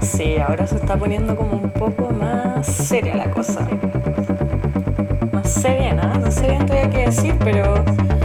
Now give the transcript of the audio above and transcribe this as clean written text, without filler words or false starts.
Sí, ahora se está poniendo como un poco más seria la cosa. Más seria, nada, no sé bien todavía qué decir, pero